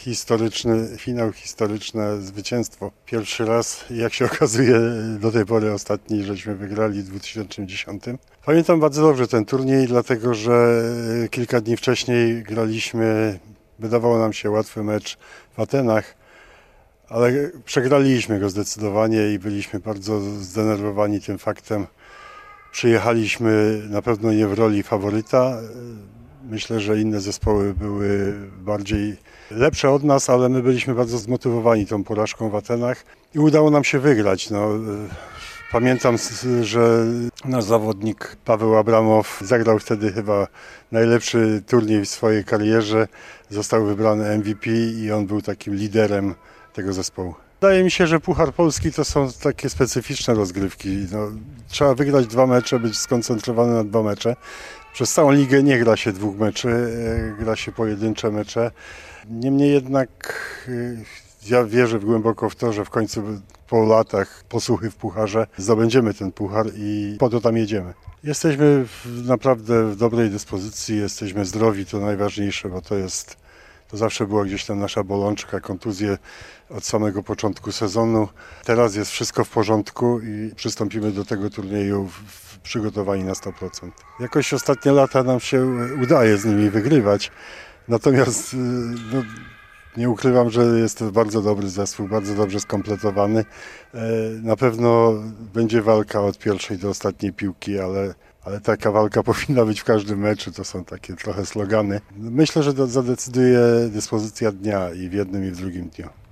historyczny finał, historyczne zwycięstwo. Pierwszy raz, jak się okazuje, do tej pory ostatni, żeśmy wygrali w 2010. Pamiętam bardzo dobrze ten turniej, dlatego że kilka dni wcześniej graliśmy, wydawało nam się łatwy mecz w Atenach, ale przegraliśmy go zdecydowanie i byliśmy bardzo zdenerwowani tym faktem. Przyjechaliśmy na pewno nie w roli faworyta. Myślę, że inne zespoły były bardziej lepsze od nas, ale my byliśmy bardzo zmotywowani tą porażką w Atenach i udało nam się wygrać. Pamiętam, że nasz zawodnik Paweł Abramow zagrał wtedy chyba najlepszy turniej w swojej karierze. Został wybrany MVP i on był takim liderem tego zespołu. Wydaje mi się, że Puchar Polski to są takie specyficzne rozgrywki. Trzeba wygrać 2 mecze, być skoncentrowany na 2 mecze. Przez całą ligę nie gra się 2 meczy, gra się pojedyncze mecze. Niemniej jednak ja wierzę głęboko w to, że w końcu po latach posłuchy w pucharze zdobędziemy ten puchar i po to tam jedziemy. Jesteśmy naprawdę w dobrej dyspozycji, jesteśmy zdrowi, to najważniejsze, bo to zawsze była gdzieś tam nasza bolączka, kontuzje od samego początku sezonu. Teraz jest wszystko w porządku i przystąpimy do tego turnieju przygotowani na 100%. Jakoś ostatnie lata nam się udaje z nimi wygrywać, natomiast nie ukrywam, że jest to bardzo dobry zespół, bardzo dobrze skompletowany. Na pewno będzie walka od pierwszej do ostatniej piłki, ale taka walka powinna być w każdym meczu, to są takie trochę slogany. Myślę, że zadecyduje dyspozycja dnia i w jednym i w drugim dniu.